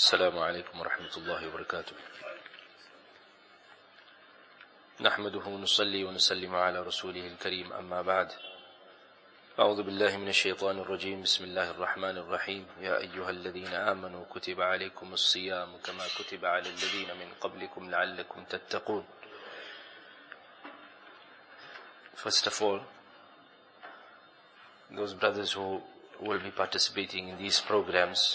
السلام عليكم ورحمة الله وبركاته. نحمده ونصلي ونسلم على رسوله الكريم، أما بعد. أعوذ بالله من الشيطان الرجيم. بسم الله الرحمن الرحيم. يا أيها الذين آمنوا كتب عليكم الصيام كما كتب على الذين من قبلكم لعلكم تتقون. First of all, those brothers who will be participating in these programs,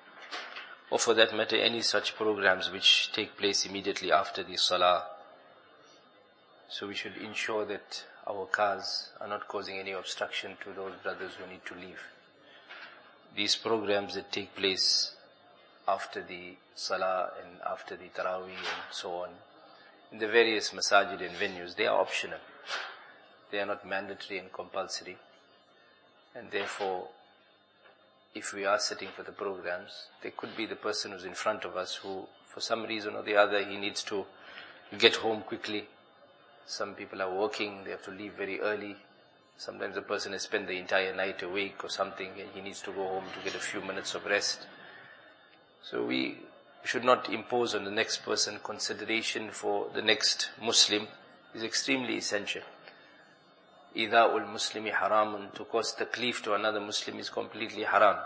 or for that matter any such programs which take place immediately after the salah, so we should ensure that our cars are not causing any obstruction to those brothers who need to leave. These programs that take place after the salah and after the tarawih and so on, in the various masajid and venues, they are optional. They are not mandatory and compulsory. And therefore, if we are sitting for the programs, there could be the person who's in front of us who, for some reason or the other, he needs to get home quickly. Some people are working, they have to leave very early. Sometimes the person has spent the entire night awake or something, and he needs to go home to get a few minutes of rest. So we should not impose on the next person. Consideration for the next Muslim is extremely essential. Idha'ul Muslimi haramun, to cause taklif to another Muslim is completely haram.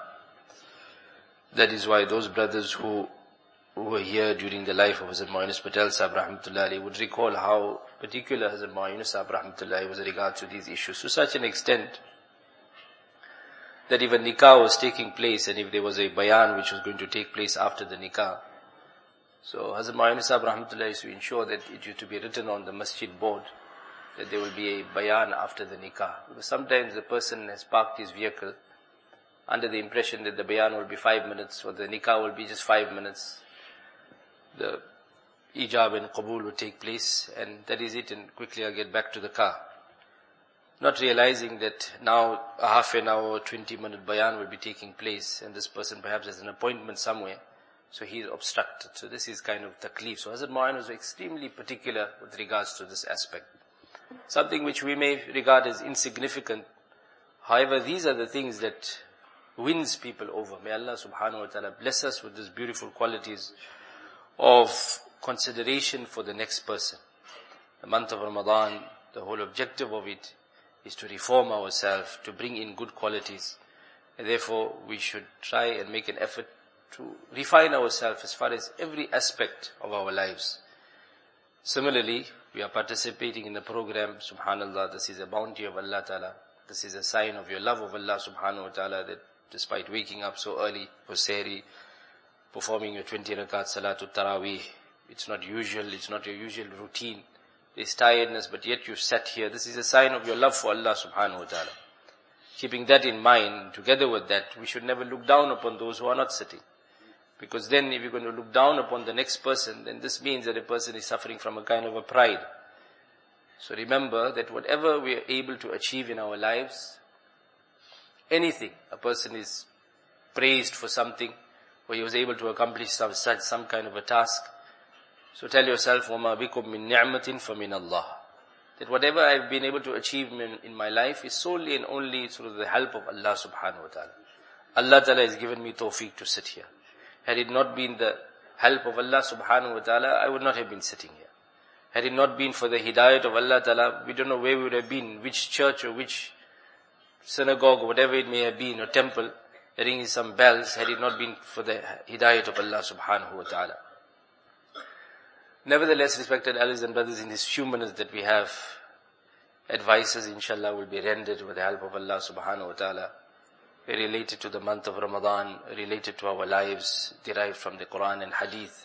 That is why those brothers who were here during the life of Hazrat Mo'inus Patel Sahib Rahmatullahi would recall how particular Hazrat Mo'inus Sahib Rahmatullahi was in regard to these issues, to such an extent that if a nikah was taking place and if there was a bayan which was going to take place after the nikah, so Hazrat Mo'inus Sahib Rahmatullahi used to ensure that it used to be written on the masjid board that there will be a bayan after the nikah. Because sometimes the person has parked his vehicle under the impression that the bayan will be 5 minutes or the nikah will be just 5 minutes. The ijab and qabul will take place and that is it, and quickly I'll get back to the car. Not realizing that now a half an hour or 20-minute bayan will be taking place and this person perhaps has an appointment somewhere, so he is obstructed. So this is kind of taklif. So Hazrat Mo'in was extremely particular with regards to this aspect. Something which we may regard as insignificant. However, these are the things that wins people over. May Allah subhanahu wa ta'ala bless us with these beautiful qualities of consideration for the next person. The month of Ramadan, the whole objective of it is to reform ourselves, to bring in good qualities. And therefore, we should try and make an effort to refine ourselves as far as every aspect of our lives. Similarly, we are participating in the program. Subhanallah, this is a bounty of Allah Ta'ala. This is a sign of your love of Allah Subhanahu wa Ta'ala, that despite waking up so early for Sehri, performing your 20 rakat Salatul Taraweeh, it's not usual, it's not your usual routine. There's tiredness, but yet you've sat here. This is a sign of your love for Allah Subhanahu wa Ta'ala. Keeping that in mind, together with that, we should never look down upon those who are not sitting. Because then if you're going to look down upon the next person, then this means that a person is suffering from a kind of a pride. So remember that whatever we are able to achieve in our lives, anything, a person is praised for something, or he was able to accomplish some kind of a task. So tell yourself, وَمَا بِكُم مِّن نِعْمَةٍ فَمِنَ اللَّهِ, that whatever I've been able to achieve in my life is solely and only through the help of Allah subhanahu wa ta'ala. Allah ta'ala has given me tawfiq to sit here. Had it not been the help of Allah subhanahu wa ta'ala, I would not have been sitting here. Had it not been for the hidayat of Allah ta'ala, we don't know where we would have been, which church or which synagogue or whatever it may have been, or temple, ringing some bells, had it not been for the hidayat of Allah subhanahu wa ta'ala. Nevertheless, respected elders and brothers, in these few minutes that we have, advices inshallah will be rendered with the help of Allah subhanahu wa ta'ala, related to the month of Ramadan, related to our lives, derived from the Quran and Hadith.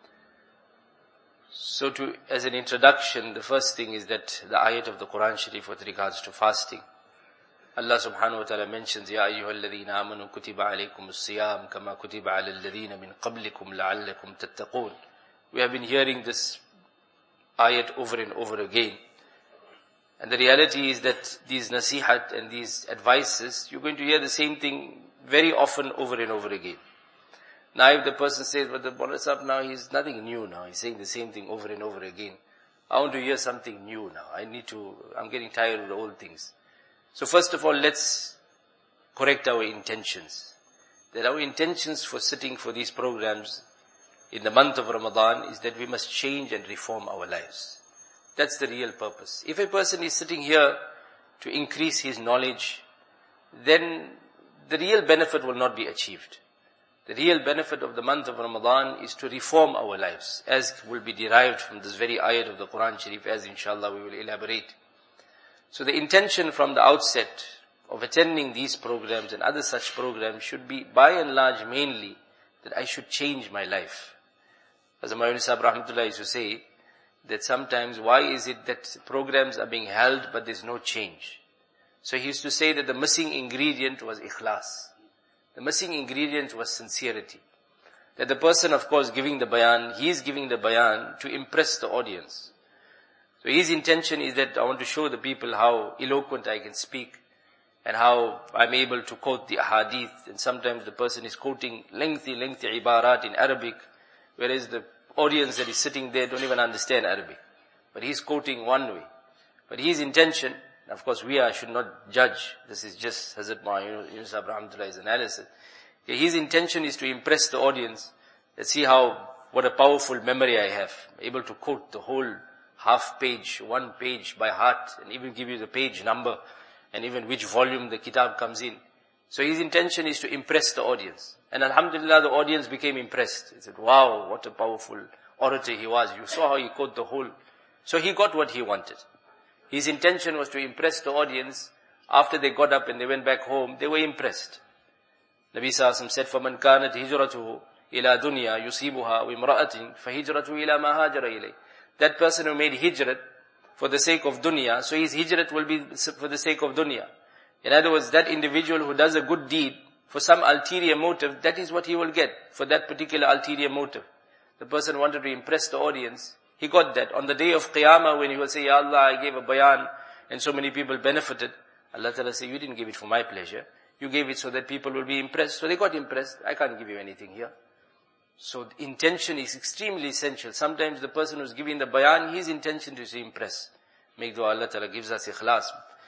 So as an introduction, the first thing is that the ayat of the Quran Sharif with regards to fasting. Allah subhanahu wa ta'ala mentions, Ya ayyuhal ladhina amanu kutiba alaykum as-siyam kama kutiba ala alladhina min qablikum la'allakum tattaqun. We have been hearing this ayat over and over again. And the reality is that these nasihat and these advices, you're going to hear the same thing very often over and over again. Now if the person says, but the Maulana Sahib now, he's nothing new now, he's saying the same thing over and over again. I want to hear something new now. I'm getting tired of the old things. So first of all, let's correct our intentions. that our intentions for sitting for these programs in the month of Ramadan is that we must change and reform our lives. That's the real purpose. If a person is sitting here to increase his knowledge, then the real benefit will not be achieved. The real benefit of the month of Ramadan is to reform our lives, as will be derived from this very ayat of the Quran Sharif, as inshallah we will elaborate. So the intention from the outset of attending these programs and other such programs should be, by and large, mainly that I should change my life. As Maulana Sahib Rahmatullah used to say, that sometimes why is it that programs are being held but there's no change? So he used to say that the missing ingredient was ikhlas. The missing ingredient was sincerity. That the person, of course, giving the bayan, he is giving the bayan to impress the audience. So his intention is that I want to show the people how eloquent I can speak and how I'm able to quote the ahadith. And sometimes the person is quoting lengthy ibarat in Arabic, whereas the audience that is sitting there don't even understand Arabic. But he's quoting one way. But his intention, of course should not judge. This is just Hazrat Yunus Rahmatullah's analysis. His intention is to impress the audience. Let's see what a powerful memory I have. Able to quote the whole half page, one page by heart, and even give you the page number, and even which volume the kitab comes in. So his intention is to impress the audience. And alhamdulillah, the audience became impressed. He said, wow, what a powerful orator he was. You saw how he quoted the whole. So he got what he wanted. His intention was to impress the audience. After they got up and they went back home, they were impressed. Nabi Sallallahu said, فَمَنْ كَانَتْ هِجْرَتُهُ إِلَى دُنْيَا يُصِيبُهَا وِامْرَأَةٍ فَهِجْرَتُهُ إِلَى مَا هَاجَرَ إِلَيْهِ. That person who made hijrat for the sake of dunya, so his hijrat will be for the sake of dunya. In other words, that individual who does a good deed for some ulterior motive, that is what he will get for that particular ulterior motive. The person wanted to impress the audience, he got that. On the day of Qiyamah, when he will say, Ya Allah, I gave a bayan and so many people benefited, Allah Ta'ala say, you didn't give it for my pleasure. You gave it so that people will be impressed. So they got impressed. I can't give you anything here. So the intention is extremely essential. Sometimes the person who's giving the bayan, his intention is to impress. Make dua Allah Ta'ala gives us ikhlas.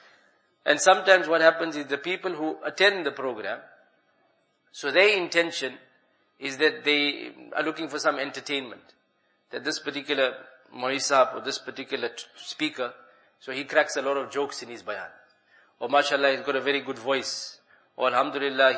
And sometimes what happens is the people who attend the program, so their intention is that they are looking for some entertainment. That this particular Moisab or this particular speaker, so he cracks a lot of jokes in his bayan. Or mashallah, he's got a very good voice. Or alhamdulillah,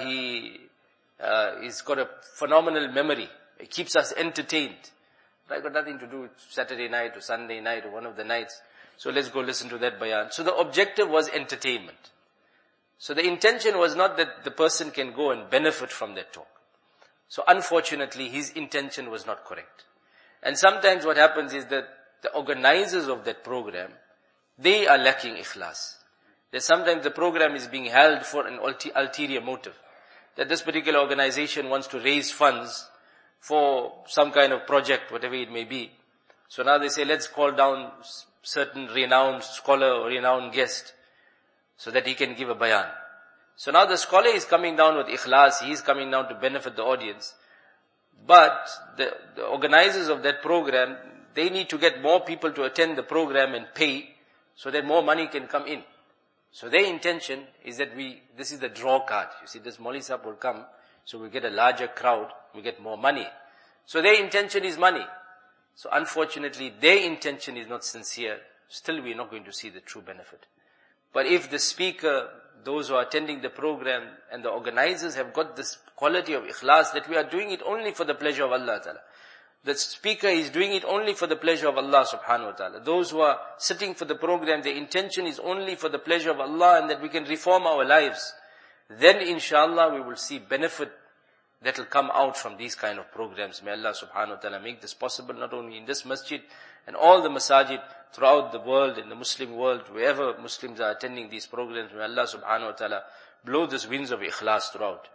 he's got a phenomenal memory. It keeps us entertained. But I got nothing to do with Saturday night or Sunday night or one of the nights. So let's go listen to that bayan. So the objective was entertainment. So the intention was not that the person can go and benefit from that talk. So unfortunately, his intention was not correct. And sometimes what happens is that the organizers of that program, they are lacking ikhlas. That sometimes the program is being held for an ulterior motive. That this particular organization wants to raise funds for some kind of project, whatever it may be. So now they say, let's call down certain renowned scholar or renowned guest so that he can give a bayan. So now the scholar is coming down with ikhlas, he is coming down to benefit the audience. But the organizers of that program, they need to get more people to attend the program and pay so that more money can come in. So their intention is that this is the draw card. You see, this Maulvi Sahib will come, so we'll get a larger crowd, we'll get more money. So their intention is money. So unfortunately, their intention is not sincere. Still, we're not going to see the true benefit. But if the speaker, those who are attending the program and the organizers have got this quality of ikhlas, that we are doing it only for the pleasure of Allah Ta'ala. The speaker is doing it only for the pleasure of Allah subhanahu wa ta'ala. Those who are sitting for the program, their intention is only for the pleasure of Allah and that we can reform our lives. Then inshallah we will see benefit that will come out from these kind of programs. May Allah subhanahu wa ta'ala make this possible not only in this masjid and all the masajid throughout the world, in the Muslim world, wherever Muslims are attending these programs. May Allah subhanahu wa ta'ala blow these winds of ikhlas throughout.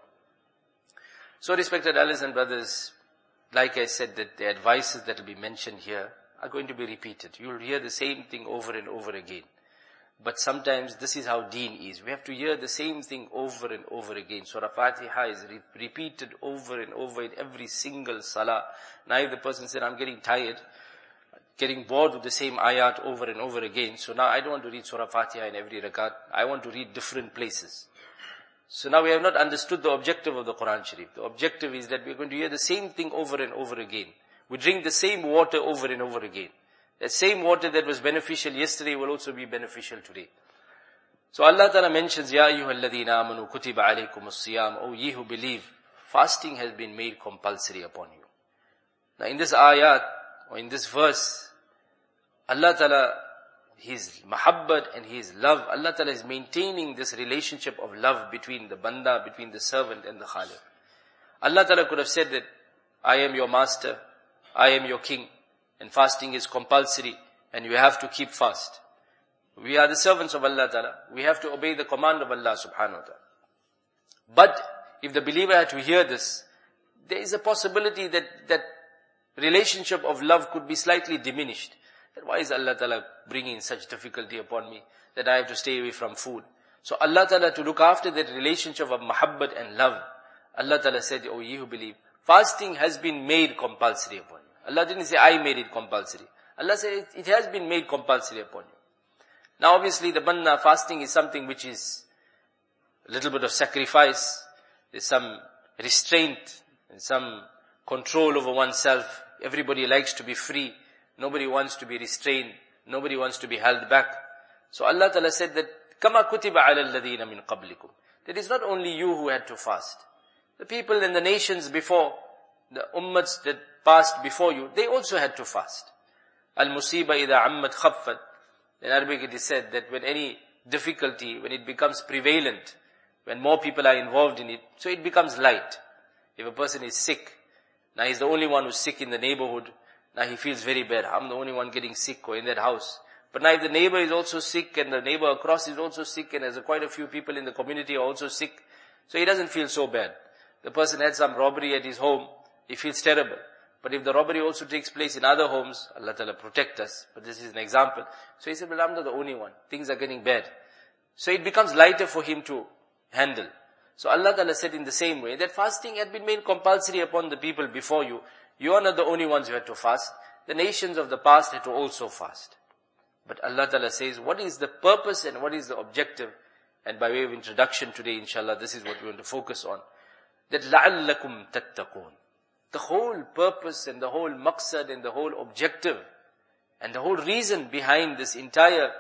So respected elders and brothers, like I said, that the advices that will be mentioned here are going to be repeated. You will hear the same thing over and over again. But sometimes this is how deen is. We have to hear the same thing over and over again. Surah Fatiha is repeated over and over in every single salah. Now if the person said, I'm getting tired, getting bored with the same ayat over and over again, so now I don't want to read Surah Fatiha in every rakat. I want to read different places. So now we have not understood the objective of the Quran Sharif. The objective is that we are going to hear the same thing over and over again. We drink the same water over and over again. That same water that was beneficial yesterday will also be beneficial today. So Allah Ta'ala mentions, Ya ayyuhalladhina amanu kutiba alaykumus siyam. O ye who believe, fasting has been made compulsory upon you. Now in this ayat, or in this verse, Allah Ta'ala, His mahabbat and His love, Allah Ta'ala is maintaining this relationship of love between the banda, between the servant and the Khaliq. Allah Ta'ala could have said that, I am your master, I am your king, and fasting is compulsory, and you have to keep fast. We are the servants of Allah Ta'ala. We have to obey the command of Allah subhanahu wa ta'ala. But if the believer had to hear this, there is a possibility that that relationship of love could be slightly diminished. That why is Allah Ta'ala bringing such difficulty upon me that I have to stay away from food? So Allah Ta'ala, to look after that relationship of mahabbat and love, Allah Ta'ala said, O ye who believe, fasting has been made compulsory upon you. Allah didn't say, I made it compulsory. Allah said, it has been made compulsory upon you. Now obviously the banda fasting is something which is a little bit of sacrifice. There's some restraint and some control over oneself. Everybody likes to be free. Nobody wants to be restrained. Nobody wants to be held back. So Allah Ta'ala said that, كَمَا كُتِبَ عَلَى الَّذِينَ مِنْ قَبْلِكُمْ. That is not only you who had to fast. The people and the nations before, the ummats that passed before you, they also had to fast. Al-musiba idha ammat khaffat. In Arabic it is said that when any difficulty, when it becomes prevalent, when more people are involved in it, so it becomes light. If a person is sick, now he's the only one who's sick in the neighborhood, now he feels very bad. I'm the only one getting sick or in that house. But now if the neighbor is also sick and the neighbor across is also sick and there's quite a few people in the community are also sick, so he doesn't feel so bad. The person had some robbery at his home, he feels terrible. But if the robbery also takes place in other homes, Allah Ta'ala protect us. But this is an example. So he said, well, I'm not the only one. Things are getting bad. So it becomes lighter for him to handle. So Allah Ta'ala said in the same way that fasting had been made compulsory upon the people before you. You are not the only ones who had to fast. The nations of the past had to also fast. But Allah Ta'ala says, what is the purpose and what is the objective? And by way of introduction today, inshallah, this is what we want to focus on. That لَعَلَّكُمْ تَتَّقُونَ. The whole purpose and the whole maqsad and the whole objective and the whole reason behind this entire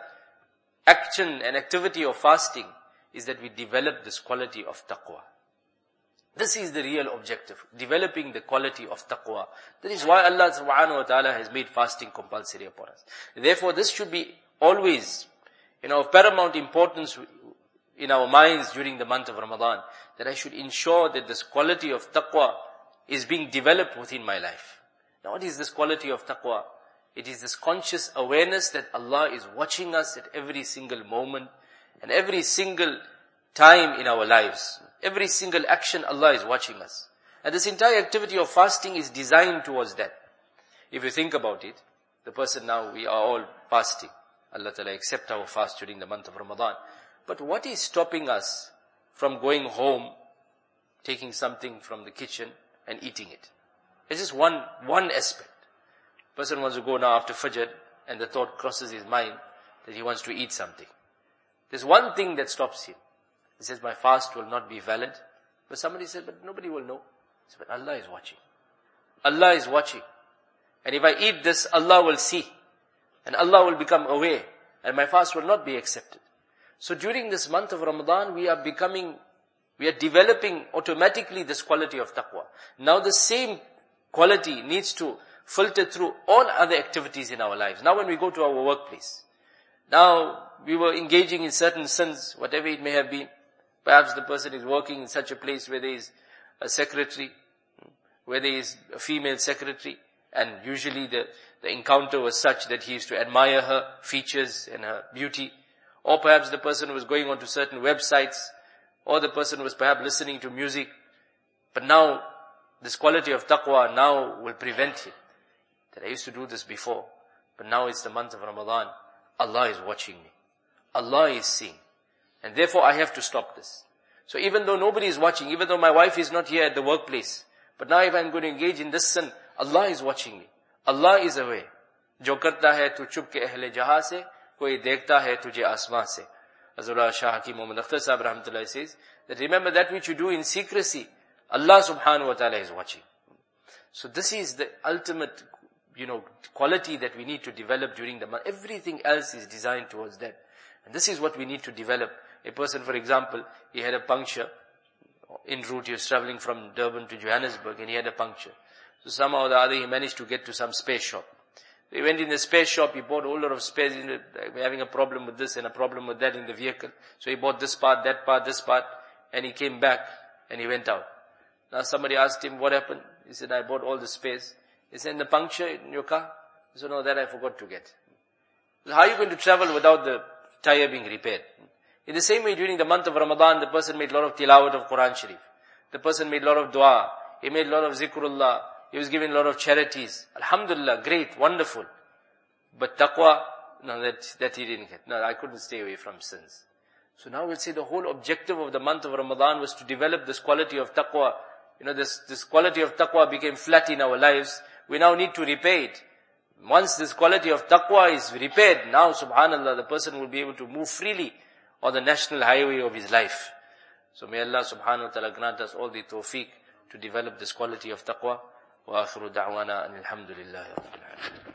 action and activity of fasting is that we develop this quality of taqwa. This is the real objective, developing the quality of taqwa. That is why Allah subhanahu wa ta'ala has made fasting compulsory upon us. Therefore, this should be always, of paramount importance in our minds during the month of Ramadan, that I should ensure that this quality of taqwa is being developed within my life. Now what is this quality of taqwa? It is this conscious awareness that Allah is watching us at every single moment and every single time in our lives. Every single action, Allah is watching us. And this entire activity of fasting is designed towards that. If you think about it, the person now, we are all fasting. Allah Ta'ala accept our fast during the month of Ramadan. But what is stopping us from going home, taking something from the kitchen and eating it? It's just one aspect. Person wants to go now after Fajr and the thought crosses his mind that he wants to eat something. There's one thing that stops him. He says, my fast will not be valid. But somebody said, but nobody will know. He said, but Allah is watching. Allah is watching. And if I eat this, Allah will see. And Allah will become aware. And my fast will not be accepted. So during this month of Ramadan, we are developing automatically this quality of taqwa. Now the same quality needs to filter through all other activities in our lives. Now when we go to our workplace, now we were engaging in certain sins, whatever it may have been. Perhaps the person is working in such a place where there is a secretary, where there is a female secretary, and usually the encounter was such that he used to admire her features and her beauty. Or perhaps the person was going on to certain websites, or the person was perhaps listening to music. But now, this quality of taqwa now will prevent him. That I used to do this before, but now it's the month of Ramadan. Allah is watching me. Allah is seeing. And therefore I have to stop this. So even though nobody is watching, even though my wife is not here at the workplace, but now if I'm going to engage in this sin, Allah is watching me. Allah is aware. Jo karta hai tu chup ke ahle jahan se, koi dekhta hai tujhe asman se. Azullah Shah Hakim Muhammad Akhtar Sahib Rahmatullah says That remember that which you do in secrecy, Allah subhanahu wa ta'ala is watching. So this is the ultimate, quality that we need to develop during the month. Everything else is designed towards that. And this is what we need to develop. A person, for example, he had a puncture. En route, he was traveling from Durban to Johannesburg and he had a puncture. So somehow or the other he managed to get to some space shop. He went in the space shop, he bought a whole lot of spares. We're having a problem with this and a problem with that in the vehicle. So he bought this part, that part, this part, and he came back and he went out. Now somebody asked him, what happened? He said, I bought all the spares. He said, and the puncture in your car? He said, no, that I forgot to get. So how are you going to travel without the tire being repaired? In the same way, during the month of Ramadan, the person made a lot of tilawat of Quran Sharif. The person made a lot of dua. He made a lot of zikrullah. He was giving a lot of charities. Alhamdulillah, great, wonderful. But taqwa, no, that he didn't get. No, I couldn't stay away from sins. So now we'll say the whole objective of the month of Ramadan was to develop this quality of taqwa. This quality of taqwa became flat in our lives. We now need to repair it. Once this quality of taqwa is repaired, now subhanallah, the person will be able to move freely on the national highway of his life. So may Allah subhanahu wa ta'ala grant us all the tawfiq to develop this quality of taqwa. Wa akhiru da'wana alhamdulillahi rabbil alamin.